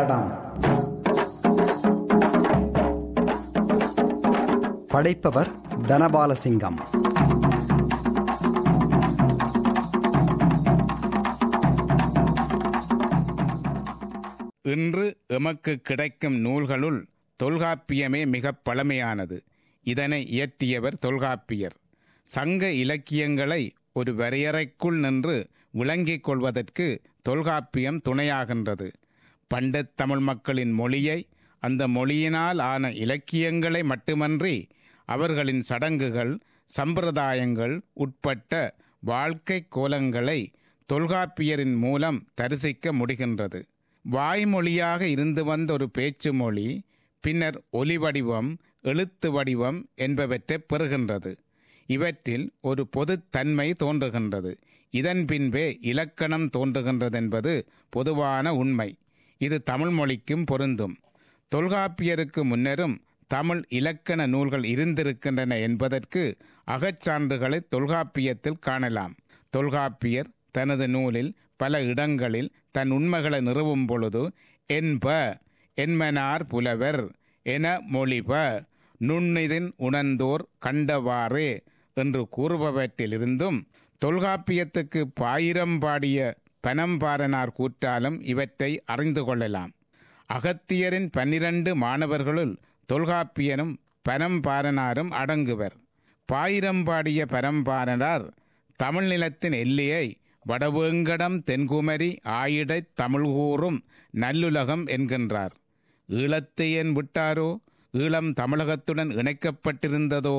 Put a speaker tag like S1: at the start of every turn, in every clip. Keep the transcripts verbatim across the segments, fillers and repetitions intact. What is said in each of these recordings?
S1: தடம். படைப்பவர் தனபாலசிங்கம்.
S2: இன்று எமக்கு கிடைக்கும் நூல்களுள் தொல்காப்பியமே மிக பழமையானது. இதனை இயற்றியவர் தொல்காப்பியர். சங்க இலக்கியங்களை ஒரு வரையறைக்குள் நின்று விளங்கிக் கொள்வதற்கு தொல்காப்பியம் துணையாகின்றது. பண்டத் தமிழ் மக்களின் மொழியை, அந்த மொழியினால் ஆன இலக்கியங்களை மட்டுமன்றி அவர்களின் சடங்குகள், சம்பிரதாயங்கள் உட்பட்ட வாழ்க்கை கோலங்களை தொல்காப்பியரின் மூலம் தரிசிக்க முடிகின்றது. வாய்மொழியாக இருந்து வந்த ஒரு பேச்சு மொழி பின்னர் ஒலி வடிவம், எழுத்து வடிவம் என்பவற்றை பெறுகின்றது. இவற்றில் ஒரு பொதுத்தன்மை தோன்றுகின்றது. இதன் பின்பே இலக்கணம் தோன்றுகின்றது என்பது பொதுவான உண்மை. இது தமிழ் மொழிக்கும் பொருந்தும். தொல்காப்பியருக்கு முன்னரும் தமிழ் இலக்கண நூல்கள் இருந்திருக்கின்றன என்பதற்கு அகச்சான்றுகளை தொல்காப்பியத்தில் காணலாம். தொல்காப்பியர் தனது நூலில் பல இடங்களில் தன் உண்மைகளை நிறுவும் பொழுது என்ப, என்மனார் புலவர் என மொழிப, நுண்ணிதின் உணர்ந்தோர் கண்டவாறே என்று கூறுபவற்றிலிருந்தும் தொல்காப்பியத்துக்கு பாயிரம் பாடிய பனம்பாரனார் கூற்றாலும் இவற்றை அறிந்து கொள்ளலாம். அகத்தியரின் பன்னிரண்டு மாணவர்களுள் தொல்காப்பியரும் பனம்பாரனாரும் அடங்குவர். பாயிரம் பாடிய பரம்பாரனார் தமிழ் நிலத்தின் எல்லையை வடவேங்கடம் தென்குமரி ஆயிடை தமிழ்கூறும் நல்லுலகம் என்கின்றார். ஈழத்தை ஏன் விட்டாரோ? ஈழம் தமிழகத்துடன் இணைக்கப்பட்டிருந்ததோ?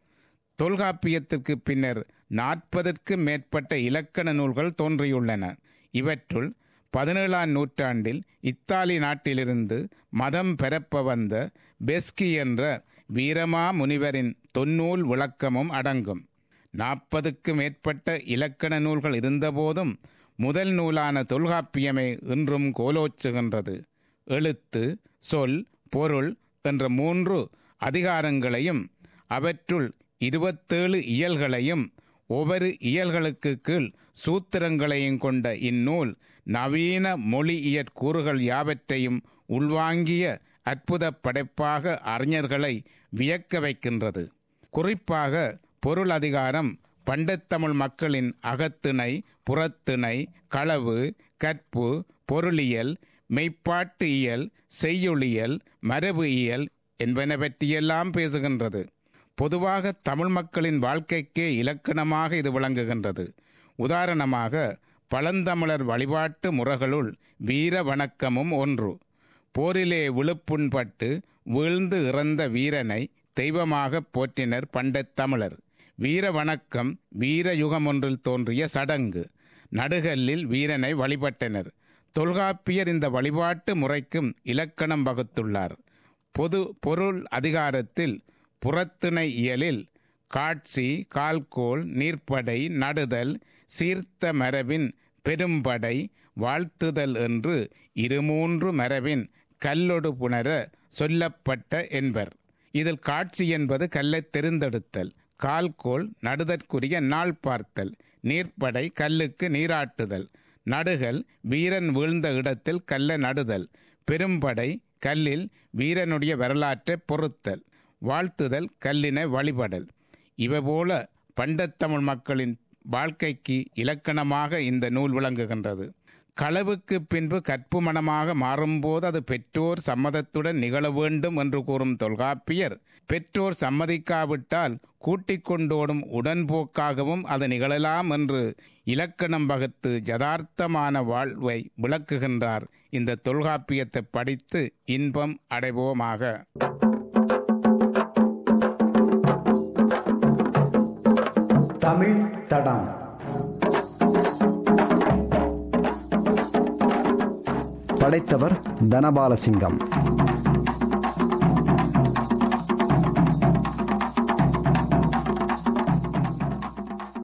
S2: தொல்காப்பியத்திற்கு பின்னர் நாற்பதற்கும் மேற்பட்ட இலக்கண நூல்கள் தோன்றியுள்ளன. இவற்றுள் பதினேழாம் நூற்றாண்டில் இத்தாலி நாட்டிலிருந்து மதம் பெறப்ப வந்த பெஸ்கி என்ற வீரமா முனிவரின் தொன்னூல் விளக்கமும் அடங்கும். நாற்பதுக்கு மேற்பட்ட இலக்கண நூல்கள் இருந்தபோதும் முதல் நூலான தொல்காப்பியமே இன்றும் கோலோச்சுகின்றது. எழுத்து, சொல், பொருள் என்ற மூன்று அதிகாரங்களையும் அவற்றுள் இருபத்தேழு இயல்களையும் ஒவ்வொரு இயல்களுக்கு கீழ் சூத்திரங்களையும் கொண்ட இந்நூல் நவீன மொழியியற் கூறுகள் யாவற்றையும் உள்வாங்கிய அற்புத படைப்பாக அறிஞர்களை வியக்க வைக்கின்றது. குறிப்பாக பொருள் அதிகாரம் பண்டத்தமிழ் மக்களின் அகத்திணை, புறத்திணை, களவு, கற்பு, பொருளியல், மெய்ப்பாட்டு இயல், செய்யுளியல், மரபு இயல் என்பன பற்றியெல்லாம் பேசுகின்றது. பொதுவாக தமிழ் மக்களின் வாழ்க்கைக்கே இலக்கணமாக இது விளங்குகின்றது. உதாரணமாக பழந்தமிழர் வழிபாட்டு முறைகளுள் வீர வணக்கமும் ஒன்று. போரிலே விழுப்புண்பட்டு வீழ்ந்து இறந்த வீரனை தெய்வமாக போற்றினர் பண்டத் தமிழர். வீர வணக்கம் வீர யுகம் ஒன்றில் தோன்றிய சடங்கு. நடுகல்லில் வீரனை வழிபட்டனர். தொல்காப்பியர் இந்த வழிபாட்டு முறைக்கும் இலக்கணம் வகுத்துள்ளார். பொது பொருள் அதிகாரத்தில் புறத்திணை இயலில் காட்சி, கால்கோள், நீர்ப்படை, நடுதல், சீர்த்த மரபின் பெரும்படை, வாழ்த்துதல் என்று இருமூன்று மரபின் கல்லொடு புணர சொல்லப்பட்ட என்பர். இதில் காட்சி என்பது கல்லை தெரிந்தெடுத்தல், கால்கோள் நடுதற்குரிய நாள் பார்த்தல், நீர்ப்படை கல்லுக்கு நீராட்டுதல், நடுகள் வீரன் வீழ்ந்த இடத்தில் கல்லை நடுதல், பெரும்படை கல்லில் வீரனுடைய வரலாற்றை பொறுத்தல், வாழ்த்துதல் கல்லினை வழிபடல். இவைபோல பண்டத்தமிழ் மக்களின் வாழ்க்கைக்கு இலக்கணமாக இந்த நூல் விளங்குகின்றது. களவுக்கு பின்பு கற்பு மனமாக மாறும்போது அது பெற்றோர் சம்மதத்துடன் நிகழ வேண்டும் என்று கூறும் தொல்காப்பியர், பெற்றோர் சம்மதிக்காவிட்டால் கூட்டிக் கொண்டோடும் உடன்போக்காகவும் அது நிகழலாம் என்று இலக்கணம் வகுத்து யதார்த்தமான வாழ்வை விளக்குகின்றார். இந்த தொல்காப்பியத்தை படித்து இன்பம் அடைவோமாக.
S1: தமிழ் தடம். படைத்தவர் தனபாலசிங்கம்.